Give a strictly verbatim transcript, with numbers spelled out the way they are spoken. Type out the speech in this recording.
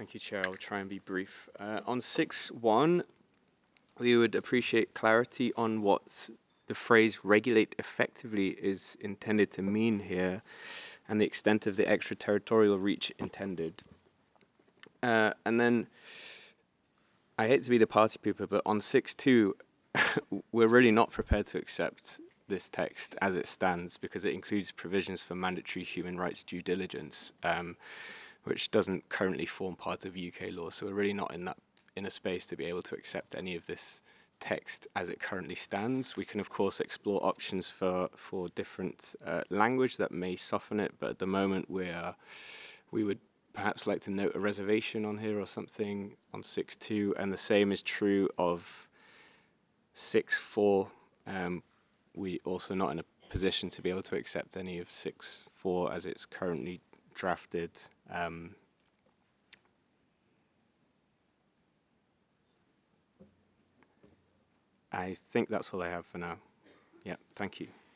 Thank you, Chair. I'll try and be brief. Uh, on six one, we would appreciate clarity on what the phrase regulate effectively is intended to mean here and the extent of the extraterritorial reach intended. Uh, and then, I hate to be the party pooper, but on six two, we're really not prepared to accept this text as it stands because it includes provisions for mandatory human rights due diligence, um, which doesn't currently form part of U K law. So we're really not in that in a space to be able to accept any of this text as it currently stands. We can of course explore options for for different uh, language that may soften it, but at the moment we're we would perhaps like to note a reservation on here or something on six two, and the same is true of six four. Um, we also not in a position to be able to accept any of six four as it's currently drafted. Um, I think that's all I have for now. Yeah, thank you.